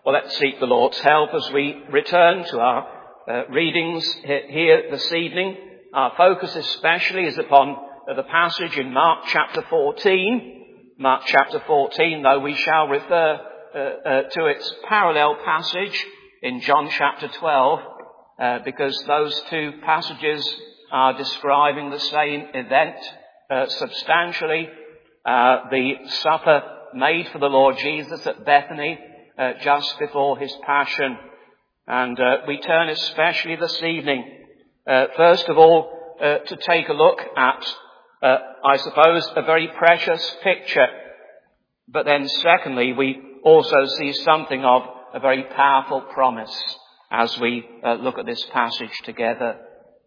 Well, let's seek the Lord's help as we return to our readings here this evening. Our focus especially is upon the passage in Mark chapter 14. Mark chapter 14, though we shall refer to its parallel passage in John chapter 12, because those two passages are describing the same event substantially. The supper made for the Lord Jesus at Bethany just before his passion. And we turn especially this evening, first of all, to take a look at, I suppose, a very precious picture. But then secondly, we also see something of a very powerful promise as we look at this passage together.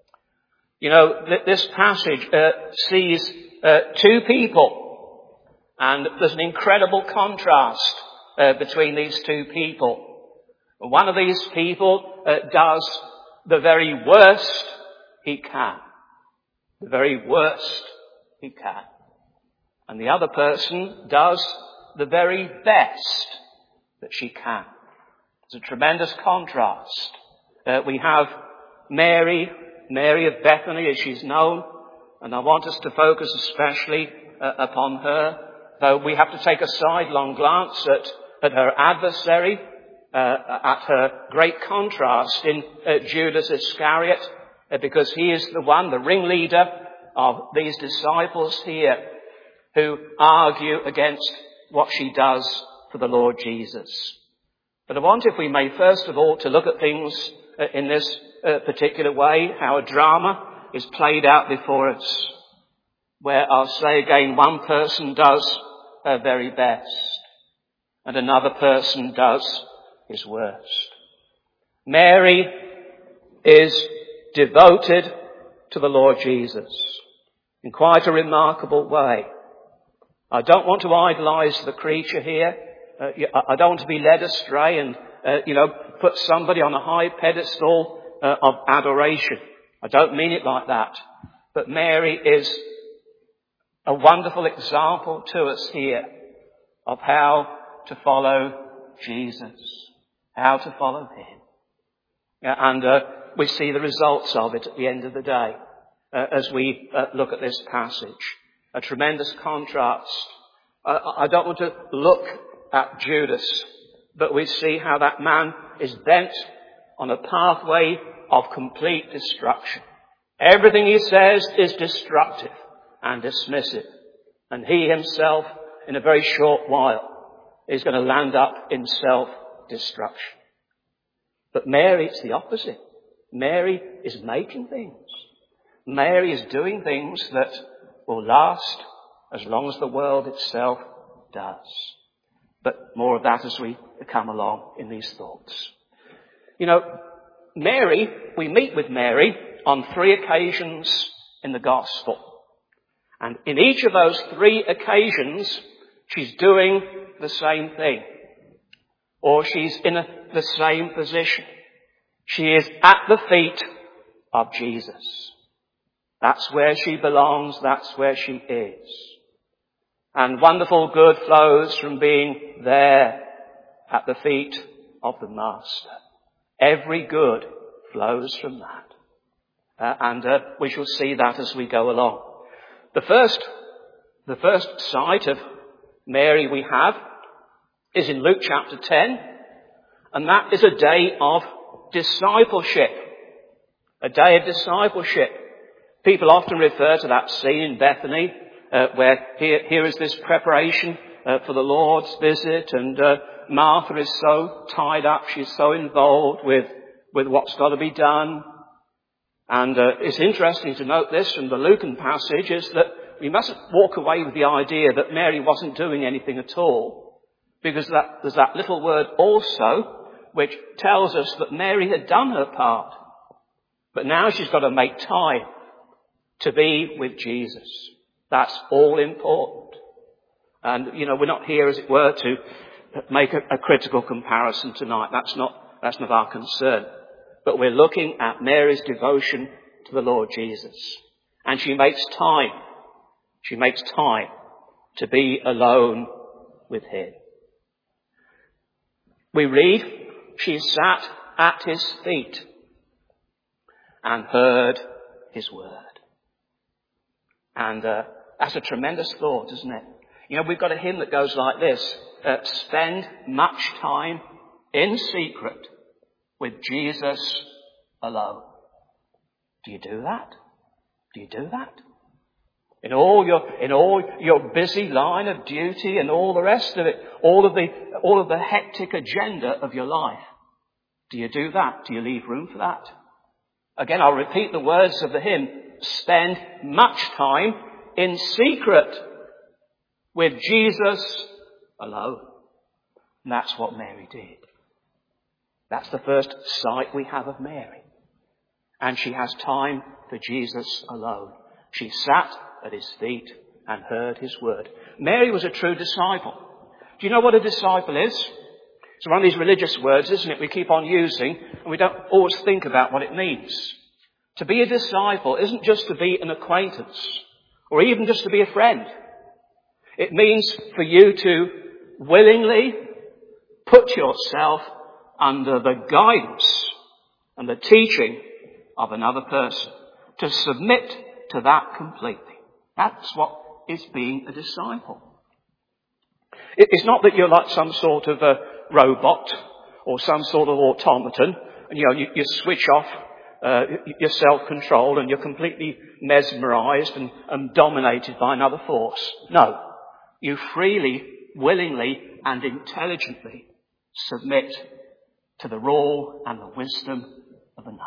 You know, this passage sees two people, and there's an incredible contrast between these two people. One of these people does the very worst he can. The very worst he can. And the other person does the very best that she can. It's a tremendous contrast. We have Mary of Bethany, as she's known, and I want us to focus especially upon her, though we have to take a sidelong glance at her adversary, at her great contrast in Judas Iscariot, because he is the one, the ringleader of these disciples here, who argue against what she does for the Lord Jesus. But I want, if we may, first of all, to look at things in this particular way, how a drama is played out before us, where I'll say again, one person does her very best, and another person does his worst. Mary is devoted to the Lord Jesus in quite a remarkable way. I don't want to idolize the creature here. I don't want to be led astray and, put somebody on a high pedestal of adoration. I don't mean it like that. But Mary is a wonderful example to us here of how to follow Jesus, how to follow him. And we see the results of it at the end of the day as we look at this passage. A tremendous contrast. I don't want to look at Judas, but we see how that man is bent on a pathway of complete destruction. Everything he says is destructive and dismissive. And he himself, in a very short while, is going to land up in self-destruction. But Mary, it's the opposite. Mary is making things. Mary is doing things that will last as long as the world itself does. But more of that as we come along in these thoughts. You know, Mary, we meet with Mary on 3 occasions in the Gospel. And in each of those 3 occasions, she's doing the same thing. Or she's in the same position. She is at the feet of Jesus. That's where she belongs. That's where she is. And wonderful good flows from being there at the feet of the Master. Every good flows from that. And we shall see that as we go along. The first sight of Mary we have is in Luke chapter 10. And that is a day of discipleship. A day of discipleship. People often refer to that scene in Bethany, where here is this preparation for the Lord's visit, and Martha is so tied up, she's so involved with what's got to be done. And it's interesting to note this from the Lucan passage, is that we mustn't walk away with the idea that Mary wasn't doing anything at all, because there's that little word also, which tells us that Mary had done her part. But now she's got to make time to be with Jesus. That's all important. And, we're not here, as it were, to make a critical comparison tonight. That's not our concern. But we're looking at Mary's devotion to the Lord Jesus. And she makes time. She makes time to be alone with him. We read, she sat at his feet and heard his word. And that's a tremendous thought, isn't it? You know, we've got a hymn that goes like this. Spend much time in secret with Jesus alone. Do you do that? Do you do that? In all your busy line of duty and all the rest of it, all of the hectic agenda of your life. Do you do that? Do you leave room for that? Again, I'll repeat the words of the hymn. Spend much time in secret with Jesus alone. And that's what Mary did. That's the first sight we have of Mary. And she has time for Jesus alone. She sat at his feet and heard his word. Mary was a true disciple. Do you know what a disciple is? It's one of these religious words, isn't it, we keep on using, and we don't always think about what it means. To be a disciple isn't just to be an acquaintance, or even just to be a friend. It means for you to willingly put yourself under the guidance and the teaching of another person, to submit to that completely. That's what is being a disciple. It's not that you're like some sort of a robot or some sort of automaton and you switch off your self-control and you're completely mesmerized and dominated by another force. No. You freely, willingly and intelligently submit to the rule and the wisdom of another.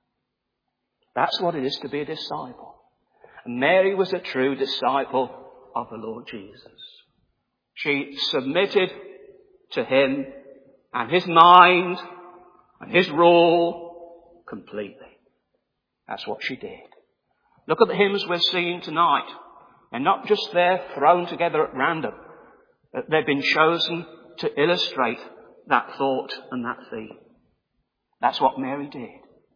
That's what it is to be a disciple. And Mary was a true disciple of the Lord Jesus. She submitted to him and his mind and his rule completely. That's what she did. Look at the hymns we're singing tonight. They're not just there thrown together at random. They've been chosen to illustrate that thought and that theme. That's what Mary did.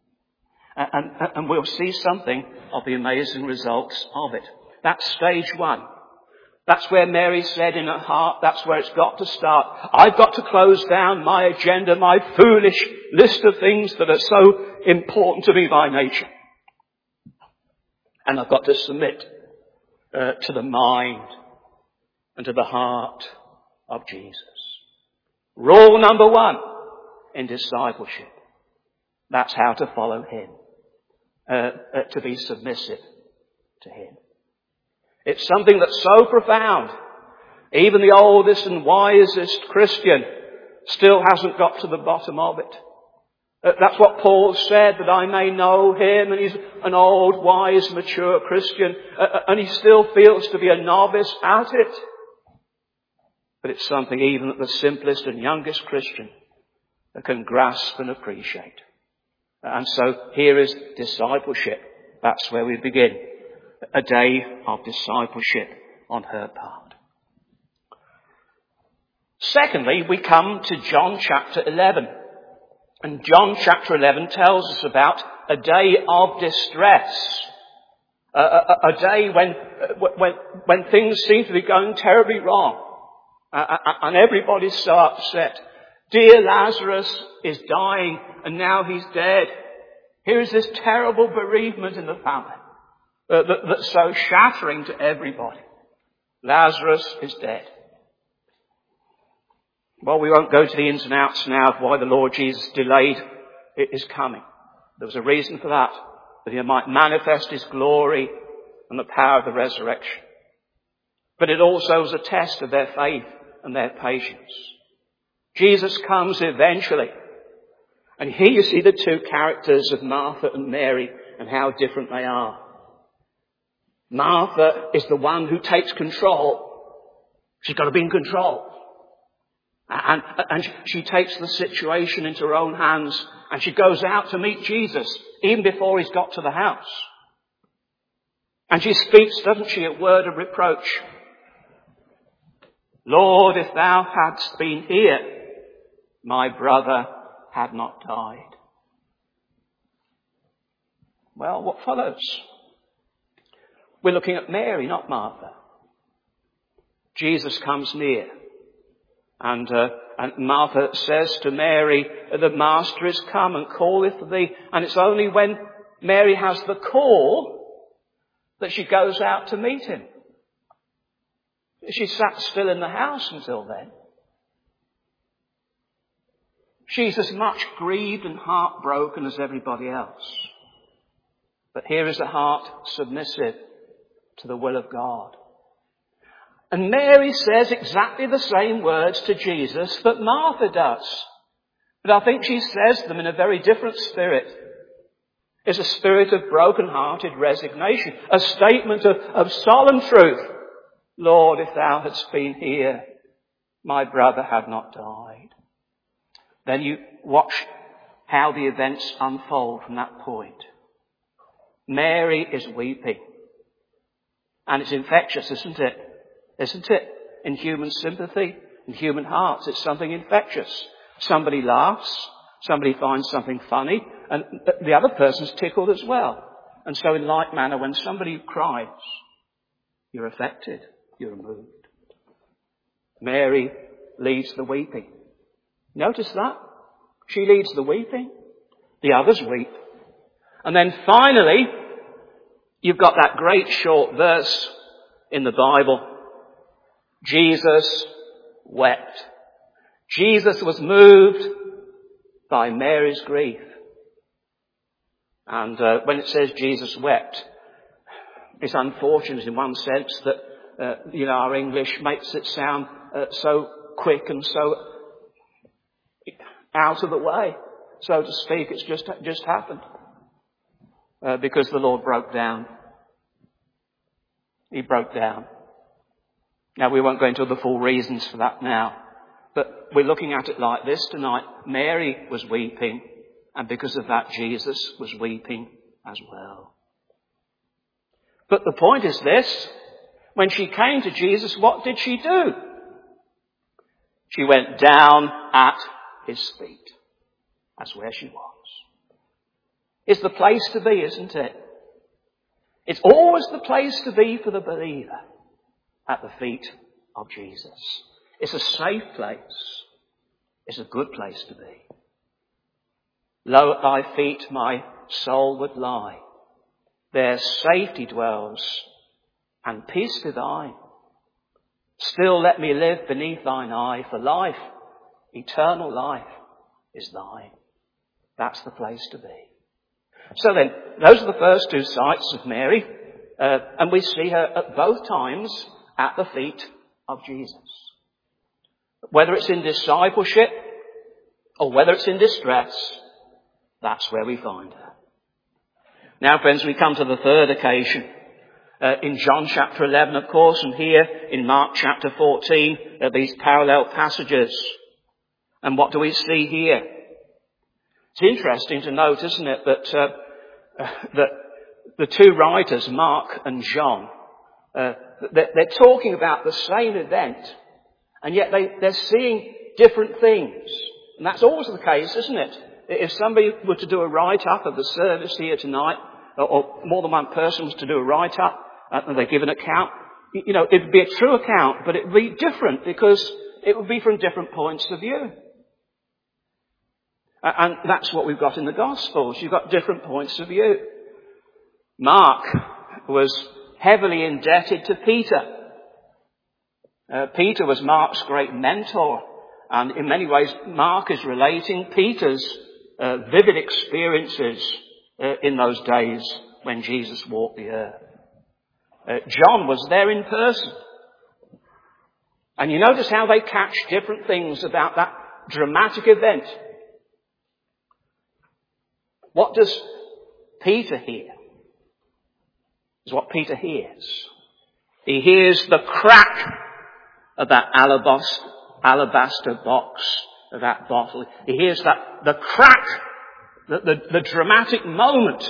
And we'll see something of the amazing results of it. That's stage one. That's where Mary said in her heart, that's where it's got to start. I've got to close down my agenda, my foolish list of things that are so important to me by nature. And I've got to submit to the mind and to the heart of Jesus. Rule number one in discipleship. That's how to follow him. To be submissive to him. It's something that's so profound. Even the oldest and wisest Christian still hasn't got to the bottom of it. That's what Paul said, that I may know him, and he's an old, wise, mature Christian, and he still feels to be a novice at it. But it's something even that the simplest and youngest Christian can grasp and appreciate. And so here is discipleship. That's where we begin. A day of discipleship on her part. Secondly, we come to John chapter 11. And John chapter 11 tells us about a day of distress. A day when things seem to be going terribly wrong. And everybody's so upset. Dear Lazarus is dying and now he's dead. Here is this terrible bereavement in the family that's so shattering to everybody. Lazarus is dead. Well, we won't go to the ins and outs now of why the Lord Jesus delayed his coming. There was a reason for that he might manifest his glory and the power of the resurrection. But it also was a test of their faith and their patience. Jesus comes eventually. And here you see the two characters of Martha and Mary and how different they are. Martha is the one who takes control. She's got to be in control. And she takes the situation into her own hands and she goes out to meet Jesus even before he's got to the house. And she speaks, doesn't she, a word of reproach. Lord, if thou hadst been here, my brother had not died. Well, what follows? We're looking at Mary, not Martha. Jesus comes near And Martha says to Mary, the Master is come and calleth thee. And it's only when Mary has the call that she goes out to meet him. She sat still in the house until then. She's as much grieved and heartbroken as everybody else. But here is a heart submissive to the will of God. And Mary says exactly the same words to Jesus that Martha does. But I think she says them in a very different spirit. It's a spirit of broken-hearted resignation. A statement of solemn truth. Lord, if thou hadst been here, my brother had not died. Then you watch how the events unfold from that point. Mary is weeping. And it's infectious, isn't it? Isn't it? In human sympathy, in human hearts, it's something infectious. Somebody laughs, somebody finds something funny, and the other person's tickled as well. And so in like manner, when somebody cries, you're affected, you're moved. Mary leads the weeping. Notice that? She leads the weeping. The others weep. And then finally, you've got that great short verse in the Bible. Jesus wept. Jesus was moved by Mary's grief. And when it says Jesus wept, it's unfortunate in one sense that, our English makes it sound so quick and so out of the way, so to speak. It's just happened. Because the Lord broke down. He broke down. Now, we won't go into the full reasons for that now. But we're looking at it like this tonight. Mary was weeping. And because of that, Jesus was weeping as well. But the point is this. When she came to Jesus, what did she do? She went down at his feet. That's where she was. It's the place to be, isn't it? It's always the place to be for the believer, at the feet of Jesus. It's a safe place. It's a good place to be. Lo, at thy feet my soul would lie. There safety dwells, and peace divine. Still let me live beneath thine eye, for life, eternal life, is thine. That's the place to be. So then, those are the first two sights of Mary, and we see her at both times at the feet of Jesus. Whether it's in discipleship or whether it's in distress, that's where we find her. Now, friends, we come to the third occasion. In John chapter 11, of course, and here in Mark chapter 14, these parallel passages. And what do we see here? It's interesting to note, isn't it, that the two writers, Mark and John, they're talking about the same event, and yet they're seeing different things. And that's always the case, isn't it? If somebody were to do a write-up of the service here tonight, or more than one person was to do a write-up, and they give an account, it would be a true account, but it would be different because it would be from different points of view. And that's what we've got in the Gospels. You've got different points of view. Mark was heavily indebted to Peter. Peter was Mark's great mentor. And in many ways, Mark is relating Peter's vivid experiences in those days when Jesus walked the earth. John was there in person. And you notice how they catch different things about that dramatic event. What does Peter hear? Is what Peter hears. He hears the crack of that alabaster box, of that bottle. He hears the crack, the dramatic moment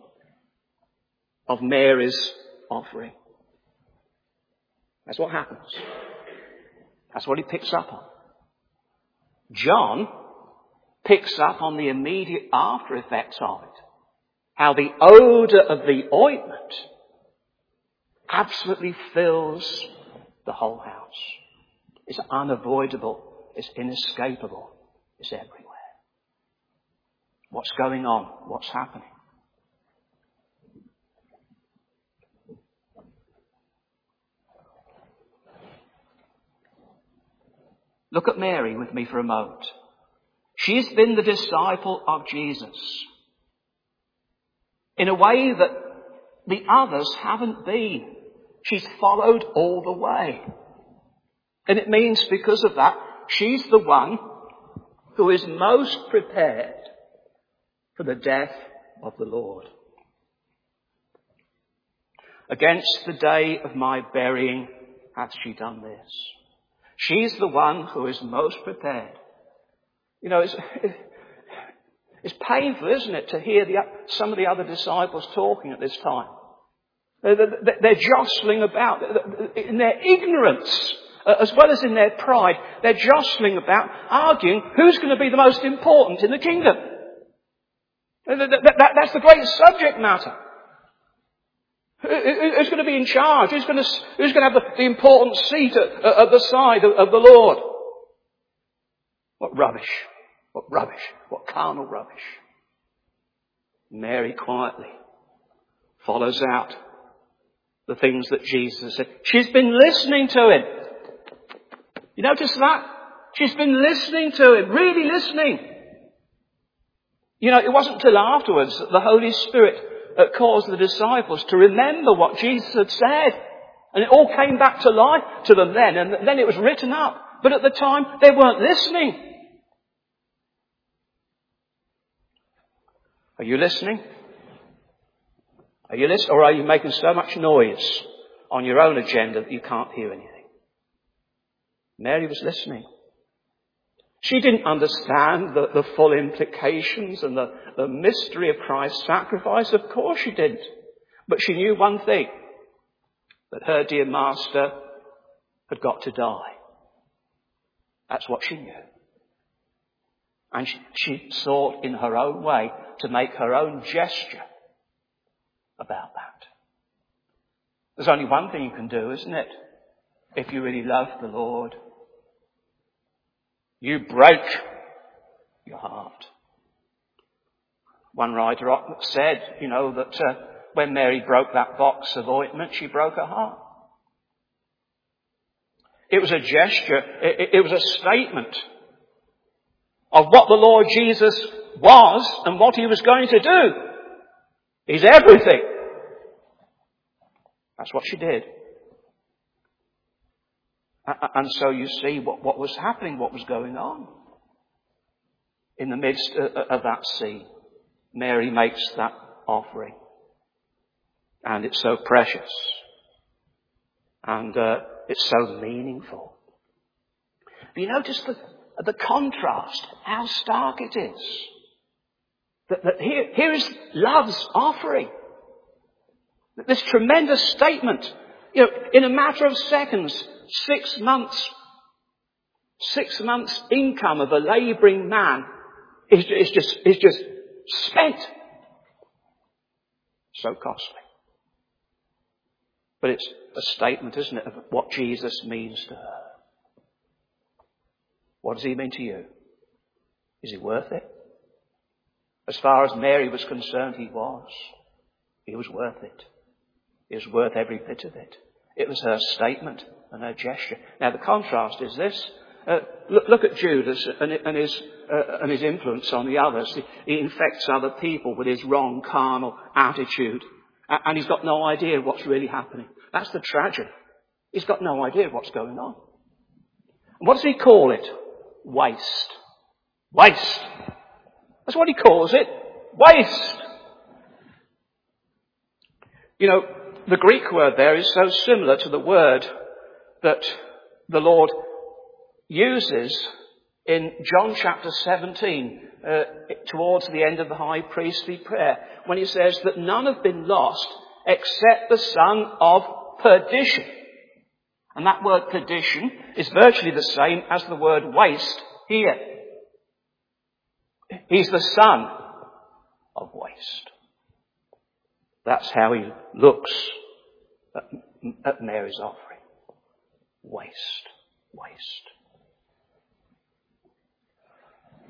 of Mary's offering. That's what happens. That's what he picks up on. John picks up on the immediate after effects of it. How the odour of the ointment absolutely fills the whole house. It's unavoidable It's inescapable. It's everywhere. What's going on? What's happening? Look at Mary with me for a moment. She's been the disciple of Jesus in a way that the others haven't been. She's followed all the way. And it means because of that, she's the one who is most prepared for the death of the Lord. Against the day of my burying hath she done this. She's the one who is most prepared. You know, it's painful, isn't it, to hear some of the other disciples talking at this time. They're jostling about in their ignorance, as well as in their pride. They're jostling about, arguing who's going to be the most important in the kingdom. That's the great subject matter. Who's going to be in charge? Who's going to have the important seat at the side of the Lord? What rubbish. What rubbish. What carnal rubbish. Mary quietly follows out the things that Jesus said. She's been listening to him. You notice that? She's been listening to him. Really listening. You know, it wasn't till afterwards that the Holy Spirit caused the disciples to remember what Jesus had said. And it all came back to life to them then. And then it was written up. But at the time, they weren't listening. Are you listening? Are you listening? Or are you making so much noise on your own agenda that you can't hear anything? Mary was listening. She didn't understand the full implications and the mystery of Christ's sacrifice. Of course she didn't. But she knew one thing, that her dear master had got to die. That's what she knew. And she sought in her own way to make her own gesture about that. There's only one thing you can do, isn't it? If you really love the Lord. You break your heart. One writer said, that when Mary broke that box of ointment, she broke her heart. It was a gesture, it was a statement of what the Lord Jesus was and what he was going to do. He's everything. That's what she did. And so you see what was happening, what was going on. In the midst of that scene, Mary makes that offering. And it's so precious. And it's so meaningful. But you notice the contrast, how stark it is. That here is love's offering. This tremendous statement. In a matter of seconds, 6 months income of a labouring man is just spent. So costly. But it's a statement, isn't it, of what Jesus means to her. What does he mean to you? Is he worth it? As far as Mary was concerned, he was. He was worth it. He was worth every bit of it. It was her statement and her gesture. Now the contrast is this. Look at Judas and his influence on the others. He infects other people with his wrong carnal attitude. And he's got no idea what's really happening. That's the tragedy. He's got no idea what's going on. And what does he call it? Waste. Waste. That's what he calls it. Waste. The Greek word there is so similar to the word that the Lord uses in John chapter 17, towards the end of the high priestly prayer, when he says that none have been lost except the son of perdition. And that word perdition is virtually the same as the word waste here. He's the son of waste. That's how he looks at Mary's offering. Waste. Waste.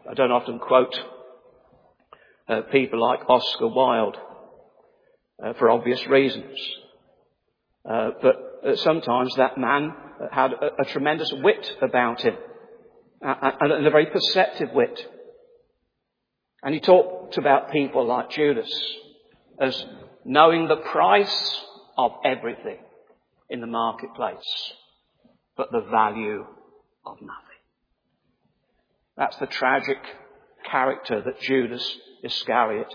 I don't often quote people like Oscar Wilde for obvious reasons. But sometimes that man had a tremendous wit about him, and a very perceptive wit. And he talked about people like Judas as knowing the price of everything in the marketplace, but the value of nothing. That's the tragic character that Judas Iscariot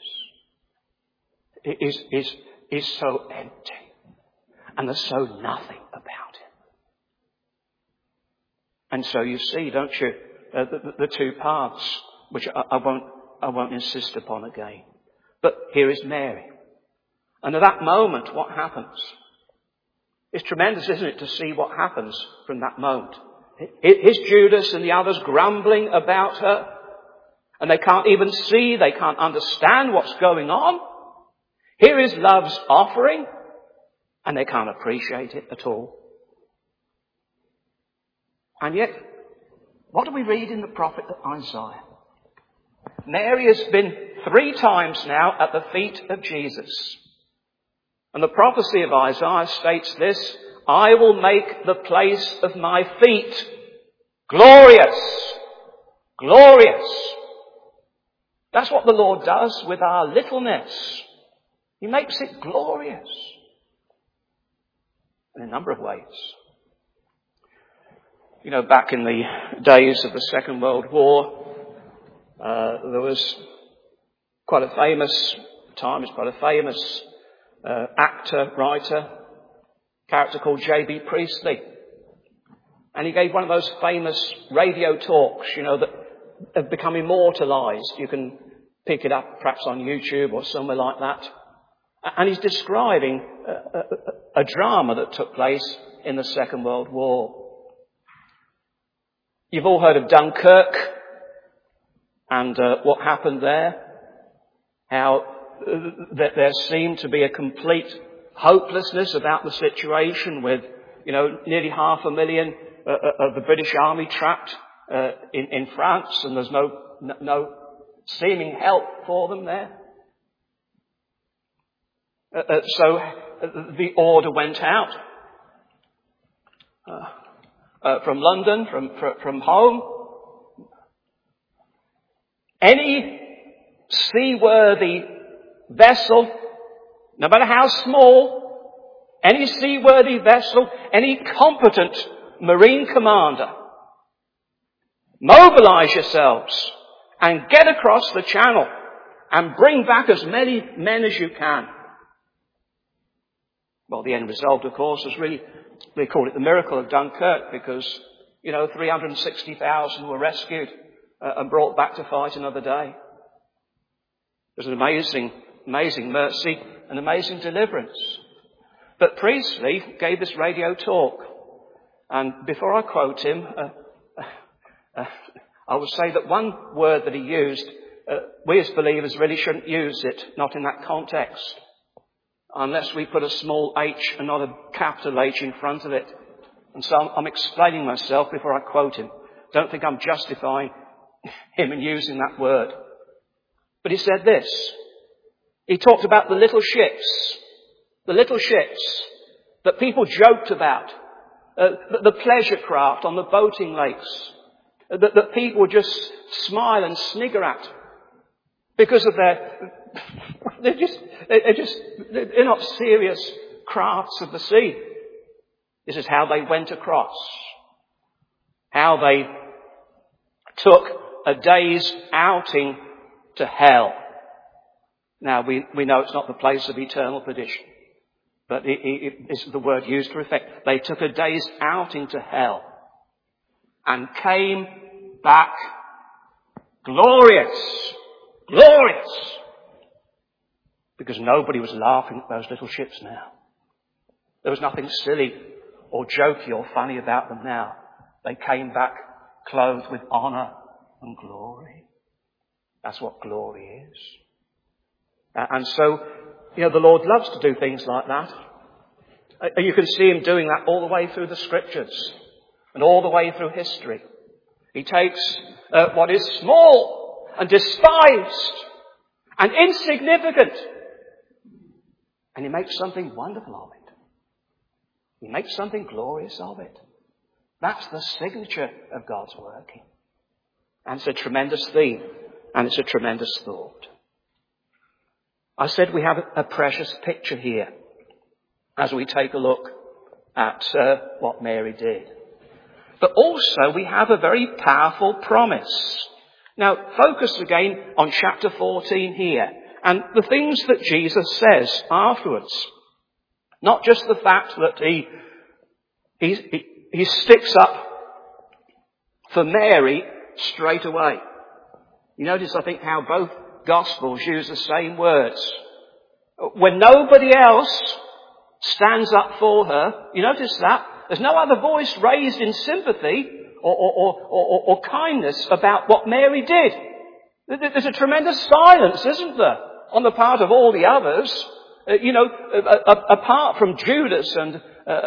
is. Is so empty. And there's so nothing about him. And so you see, don't you, the two paths, which I won't insist upon again. But here is Mary. And at that moment, what happens? It's tremendous, isn't it, to see what happens from that moment. Here's Judas and the others grumbling about her. And they can't even see, they can't understand what's going on. Here is love's offering. And they can't appreciate it at all. And yet, what do we read in the prophet Isaiah? Mary has been 3 times now at the feet of Jesus. And the prophecy of Isaiah states this: I will make the place of my feet glorious. Glorious. That's what the Lord does with our littleness. He makes it glorious. In a number of ways. You know, back in the days of the Second World War, there was quite a famous actor, writer, character called J.B. Priestley. And he gave one of those famous radio talks, you know, that have become immortalized. You can pick it up perhaps on YouTube or somewhere like that. And he's describing a drama that took place in the Second World War. You've all heard of Dunkirk and what happened there. How there seemed to be a complete hopelessness about the situation with, you know, nearly 500,000 of the British Army trapped in France, and there's no seeming help for them there. So the order went out from London, from home. Any seaworthy vessel, no matter how small, any seaworthy vessel, any competent marine commander, mobilize yourselves and get across the channel and bring back as many men as you can. Well, the end result, of course, was really, they call it the miracle of Dunkirk, because, you know, 360,000 were rescued and brought back to fight another day. It was an amazing mercy, an amazing deliverance. But Priestley gave this radio talk. And before I quote him, I would say that one word that he used, we as believers really shouldn't use it, not in that context, unless we put a small h and not a capital H in front of it. And so I'm explaining myself before I quote him. Don't think I'm justifying him in using that word. But he said this. He talked about the little ships that people joked about, the pleasure craft on the boating lakes, that people would just smile and snigger at because of they're not serious crafts of the sea. This is how they went across. How they took a day's outing to hell. Now, we know it's not the place of eternal perdition, but it's the word used for effect. They took a day's outing to hell and came back glorious. Glorious. Because nobody was laughing at those little ships now. There was nothing silly or jokey or funny about them now. They came back clothed with honour and glory. That's what glory is. And so, you know, the Lord loves to do things like that. You can see him doing that all the way through the scriptures and all the way through history. He takes what is small and despised and insignificant. And he makes something wonderful of it. He makes something glorious of it. That's the signature of God's working. And it's a tremendous theme. And it's a tremendous thought. I said we have a precious picture here as we take a look at what Mary did. But also we have a very powerful promise. Now, focus again on chapter 14 here and the things that Jesus says afterwards. Not just the fact that he sticks up for Mary straight away. You notice, I think, how both Gospels use the same words. When nobody else stands up for her, you notice that? There's no other voice raised in sympathy or kindness about what Mary did. There's a tremendous silence, isn't there, on the part of all the others? Apart from Judas and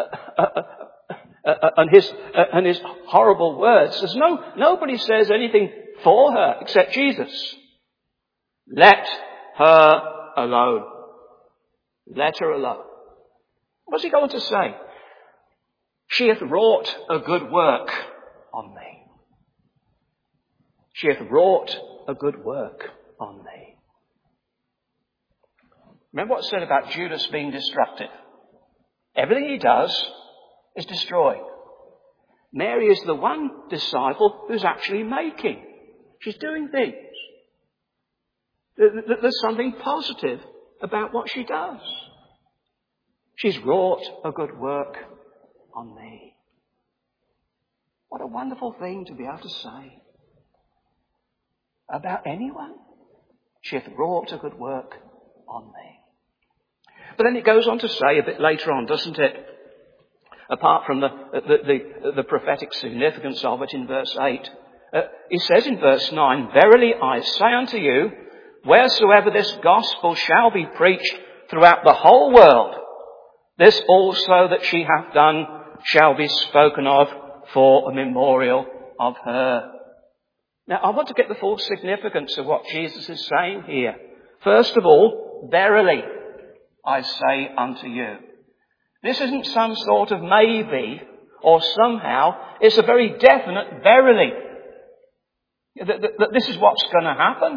his horrible words, there's nobody says anything for her except Jesus. Let her alone. Let her alone. What's he going to say? She hath wrought a good work on me. She hath wrought a good work on me. Remember what's said about Judas being destructive. Everything he does is destroying. Mary is the one disciple who's actually making. She's doing things. There's something positive about what she does. She's wrought a good work on me. What a wonderful thing to be able to say about anyone. She hath wrought a good work on me. But then it goes on to say a bit later on, doesn't it? Apart from the prophetic significance of it in verse 8. He says in verse 9, Verily I say unto you, wheresoever this gospel shall be preached throughout the whole world, this also that she hath done shall be spoken of for a memorial of her. Now I want to get the full significance of what Jesus is saying here. First of all, verily I say unto you. This isn't some sort of maybe or somehow. It's a very definite verily. That this is what's going to happen.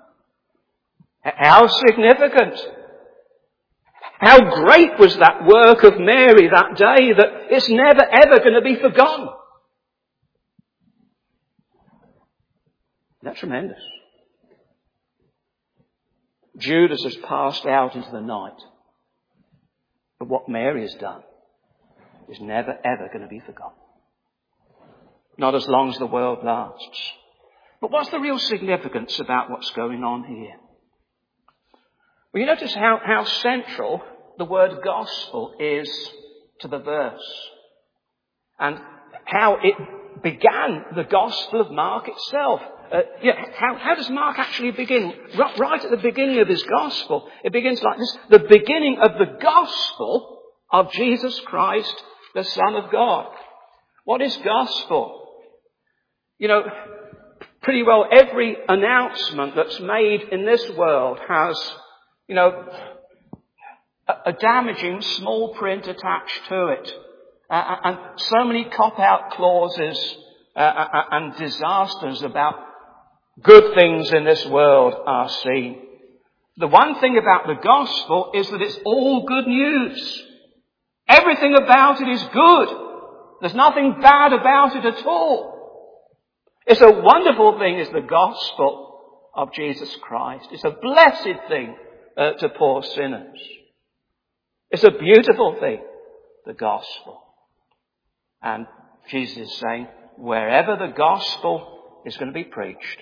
How significant. How great was that work of Mary that day that it's never ever going to be forgotten. That's tremendous. Judas has passed out into the night. But what Mary has done is never ever going to be forgotten. Not as long as the world lasts. But what's the real significance about what's going on here? Well, you notice how central the word gospel is to the verse. And how it began the Gospel of Mark itself. How does Mark actually begin? Right at the beginning of his Gospel, it begins like this. The beginning of the Gospel of Jesus Christ, the Son of God. What is gospel? Pretty well every announcement that's made in this world has, a damaging small print attached to it. And so many cop-out clauses and disasters about good things in this world are seen. The one thing about the gospel is that it's all good news. Everything about it is good. There's nothing bad about it at all. It's a wonderful thing, is the gospel of Jesus Christ. It's a blessed thing to poor sinners. It's a beautiful thing, the gospel. And Jesus is saying, wherever the gospel is going to be preached.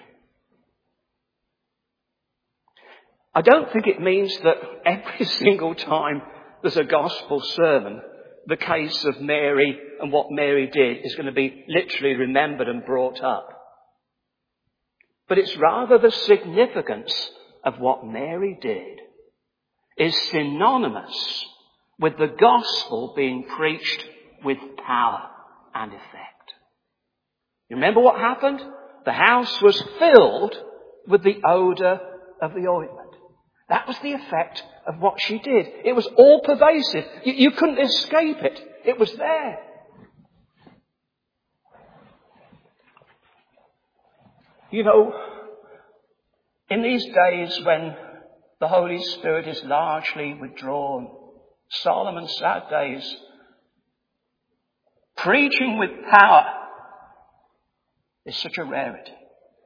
I don't think it means that every single time there's a gospel sermon, the case of Mary and what Mary did is going to be literally remembered and brought up. But it's rather the significance of what Mary did is synonymous with the gospel being preached with power and effect. You remember what happened? the house was filled with the odour of the ointment. That was the effect of what she did. It was all pervasive. You couldn't escape it. It was there. You know, in these days when the Holy Spirit is largely withdrawn, solemn and sad days, preaching with power is such a rarity.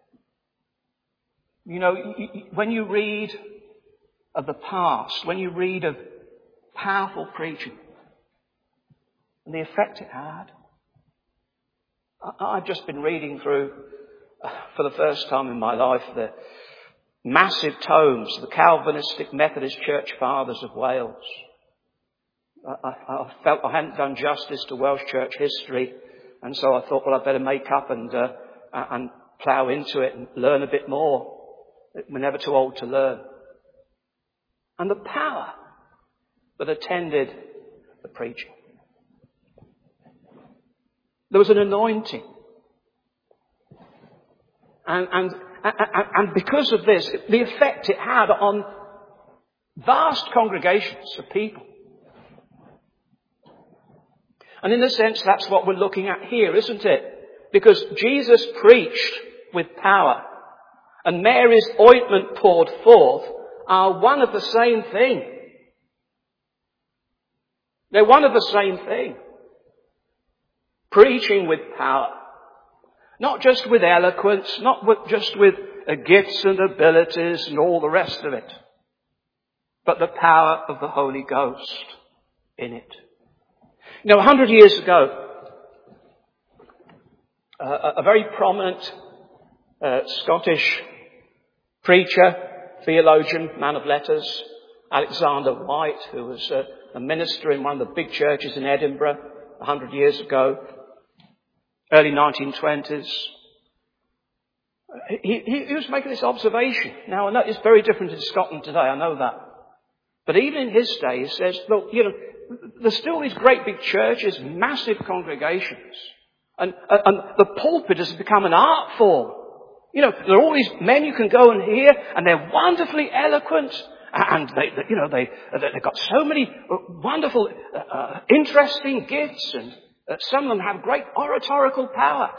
You know, when you read of the past, when you read of powerful preaching and the effect it had, I've just been reading through, for the first time in my life, the massive tomes of the Calvinistic Methodist Church Fathers of Wales. I felt I hadn't done justice to Welsh church history, and so I thought, well, I'd better make up and plough into it and learn a bit more. We're never too old to learn. And the power that attended the preaching. There was an anointing. And because of this, the effect it had on vast congregations of people. And in a sense, that's what we're looking at here, isn't it? Because Jesus preached with power, and Mary's ointment poured forth are one of the same thing. They're one of the same thing. Preaching with power. Not just with eloquence, just with gifts and abilities and all the rest of it, but the power of the Holy Ghost in it. You know, 100 years ago, a very prominent Scottish preacher, theologian, man of letters, Alexander White, who was a minister in one of the big churches in Edinburgh 100 years ago, early 1920s. He was making this observation. Now, I know it's very different in Scotland today, I know that. But even in his day, he says, look, you know, there's still these great big churches, massive congregations. And the pulpit has become an art form. You know, there are all these men you can go and hear, and they're wonderfully eloquent. And they've got so many wonderful, interesting gifts, and some of them have great oratorical power.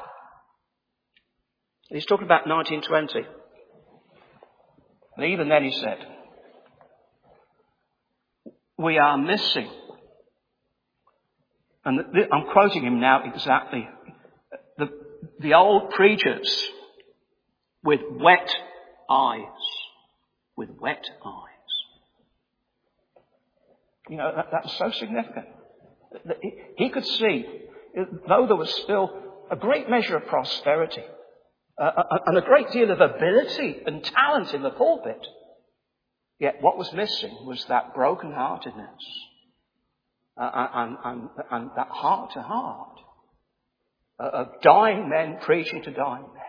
He's talking about 1920. And even then he said, we are missing, and I'm quoting him now exactly, the old preachers with wet eyes. With wet eyes. You know, that's so significant. He could see, though there was still a great measure of prosperity, and a great deal of ability and talent in the pulpit, yet what was missing was that brokenheartedness and that heart to heart of dying men preaching to dying men.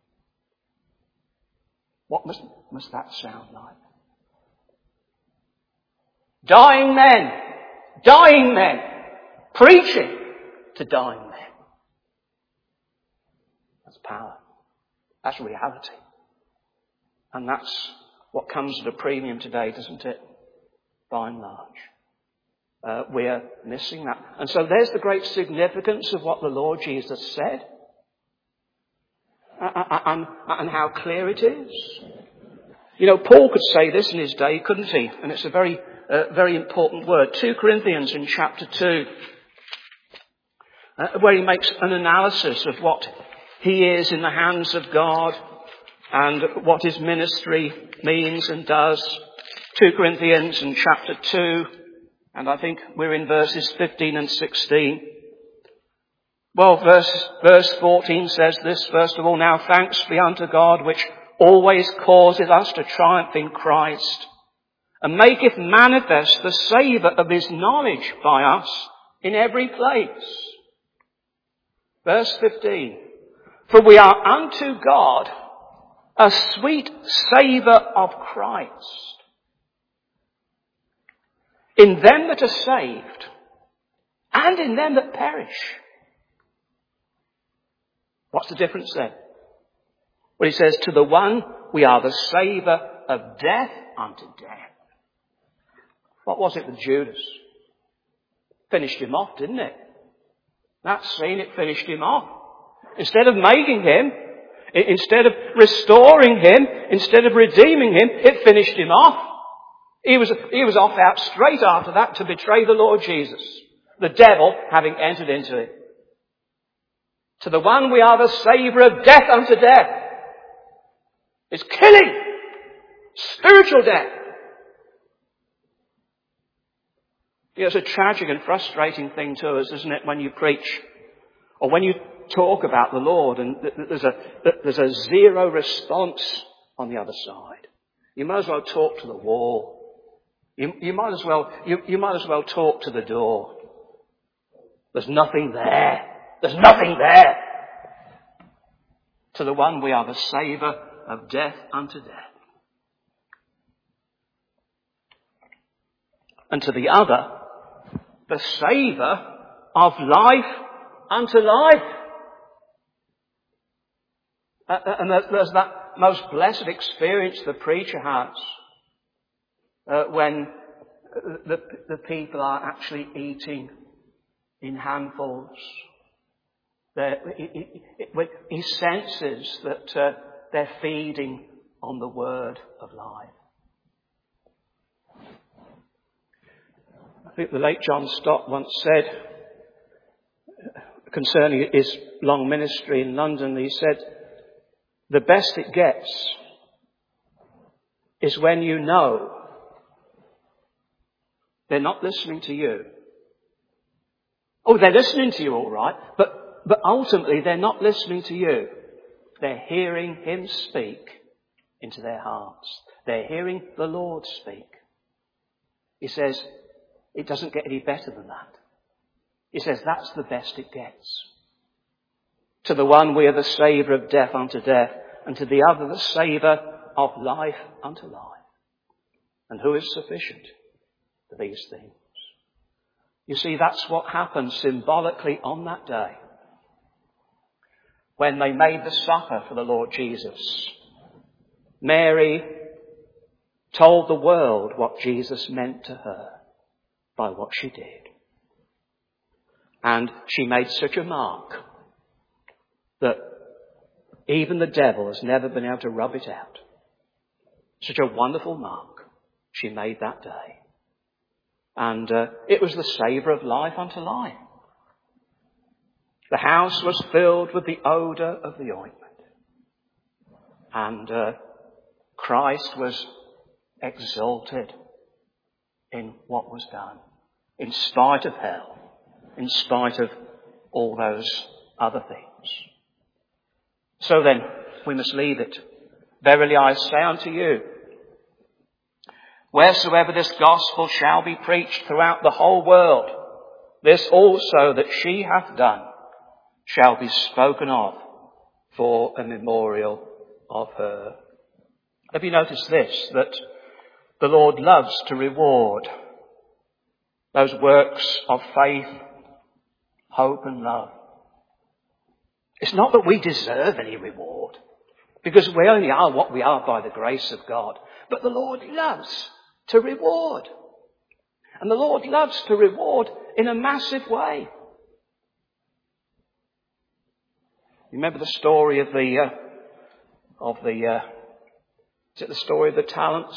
What must that sound like? Dying men preaching to dying men. That's power. That's reality. And that's what comes at a premium today, doesn't it? By and large. We're missing that. And so there's the great significance of what the Lord Jesus said. And how clear it is. You know, Paul could say this in his day, couldn't he? And it's a very, very important word. 2 Corinthians in chapter 2, where he makes an analysis of what he is in the hands of God and what his ministry means and does. 2 Corinthians in chapter 2, and I think we're in verses 15 and 16. Well, verse 14 says this, first of all, now thanks be unto God, which always causes us to triumph in Christ, and maketh manifest the savour of his knowledge by us in every place. Verse 15, for we are unto God a sweet savour of Christ in them that are saved and in them that perish. What's the difference then? Well, he says, to the one we are the savour of death unto death. What was it with Judas? Finished him off, didn't it? That scene, it finished him off. Instead of making him, instead of restoring him, instead of redeeming him, it finished him off. He was off out straight after that to betray the Lord Jesus, the devil having entered into it. To the one we are the savour of death unto death. It's killing. Spiritual death. It's a tragic and frustrating thing to us, isn't it, when you preach or when you talk about the Lord and there's a zero response on the other side. You might as well talk to the wall. You might as well talk to the door. There's nothing there. There's nothing there. To the one we are the savour of death unto death. And to the other, the savour of life unto life. And there's that most blessed experience the preacher has when the people are actually eating in handfuls. He senses that they're feeding on the word of life. I think the late John Stott once said, concerning his long ministry in London, he said, the best it gets is when you know they're not listening to you. Oh, they're listening to you all right, but ultimately they're not listening to you. They're hearing him speak into their hearts. They're hearing the Lord speak. He says, it doesn't get any better than that. He says, that's the best it gets. To the one we are the savour of death unto death, and to the other the savour of life unto life. And who is sufficient for these things? You see, that's what happened symbolically on that day when they made the supper for the Lord Jesus. Mary told the world what Jesus meant to her by what she did. And she made such a mark that even the devil has never been able to rub it out. Such a wonderful mark she made that day. And it was the savour of life unto life. The house was filled with the odour of the ointment. And Christ was exalted in what was done, in spite of hell, in spite of all those other things. So then, we must leave it. Verily I say unto you, wheresoever this gospel shall be preached throughout the whole world, this also that she hath done shall be spoken of for a memorial of her. Have you noticed this, that the Lord loves to reward those works of faith, hope and love. It's not that we deserve any reward, because we only are what we are by the grace of God. But the Lord loves to reward. And the Lord loves to reward in a massive way. You remember the story of the story of the talents?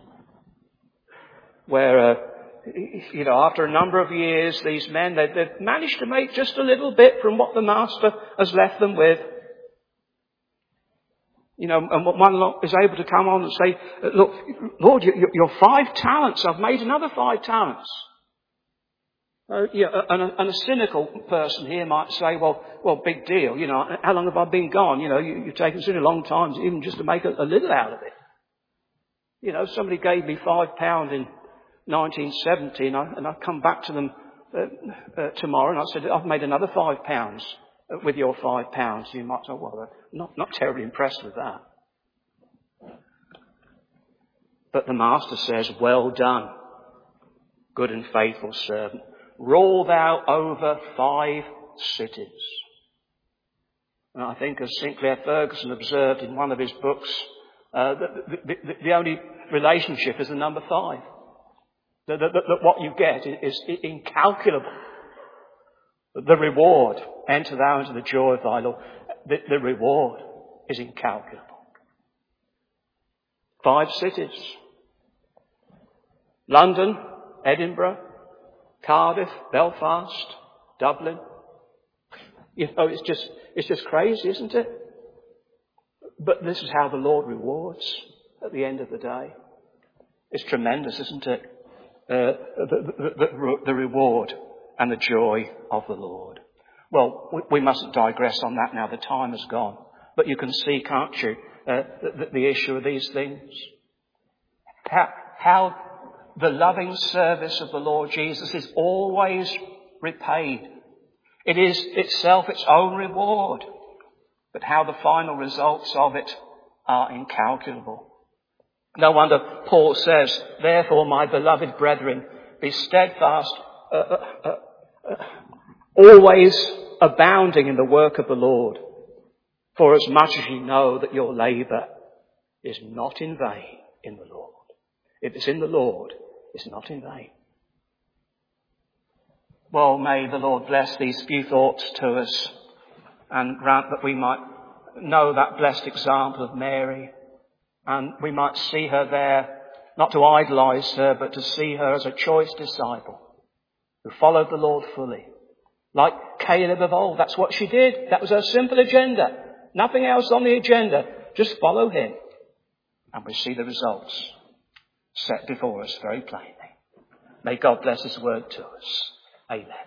Where, after a number of years, these men, they've managed to make just a little bit from what the master has left them with. And one is able to come on and say, look, Lord, your 5 talents, I've made another 5 talents. And a cynical person here might say, well, big deal. How long have I been gone? You've taken such a long time even just to make a little out of it. Somebody gave me £5 in 1970 and I come back to them tomorrow and I said, I've made another £5 with your £5. You might say, well, not terribly impressed with that. But the master says, well done, good and faithful servant. Rule thou over 5 cities. And I think, as Sinclair Ferguson observed in one of his books, the only relationship is the number 5. That what you get is incalculable. The reward, enter thou into the joy of thy Lord. The reward is incalculable. 5 cities. London, Edinburgh, Cardiff, Belfast, Dublin. You know, it's just crazy, isn't it? But this is how the Lord rewards at the end of the day. It's tremendous, isn't it? The reward and the joy of the Lord. Well, we mustn't digress on that now. The time has gone. But you can see, can't you, the issue of these things. How the loving service of the Lord Jesus is always repaid. It is itself its own reward. But how the final results of it are incalculable. No wonder Paul says, therefore, my beloved brethren, be steadfast, always abounding in the work of the Lord, for as much as you know that your labour is not in vain in the Lord. If it's in the Lord, it's not in vain. Well, may the Lord bless these few thoughts to us and grant that we might know that blessed example of Mary, and we might see her there, not to idolise her, but to see her as a choice disciple who followed the Lord fully. Like Caleb of old, that's what she did. That was her simple agenda. Nothing else on the agenda. Just follow him. And we see the results set before us very plainly. May God bless his word to us. Amen.